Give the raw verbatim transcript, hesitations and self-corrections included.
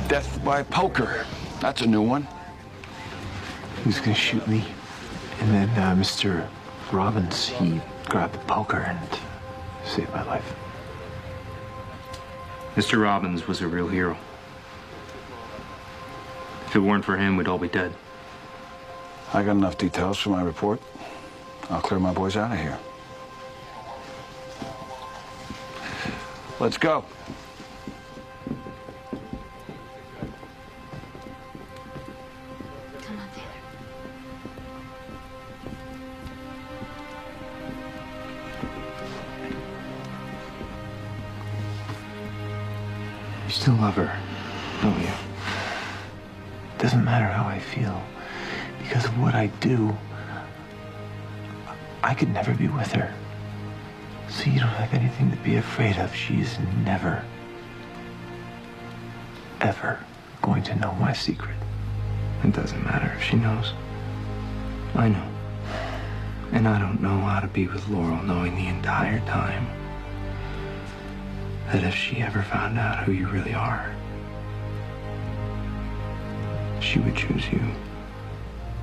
Death by poker. That's a new one. He was gonna shoot me. And then uh, Mister Robbins, he grabbed the poker and saved my life. Mister Robbins was a real hero. If it weren't for him, we'd all be dead. I got enough details for my report. I'll clear my boys out of here. Let's go. Come on, Taylor. You still love her, don't you? Doesn't matter how I feel. Because of what I do, I could never be with her. So you don't have anything to be afraid of. She's never, ever going to know my secret. It doesn't matter if she knows. I know. And I don't know how to be with Laurel knowing the entire time that if she ever found out who you really are, she would choose you.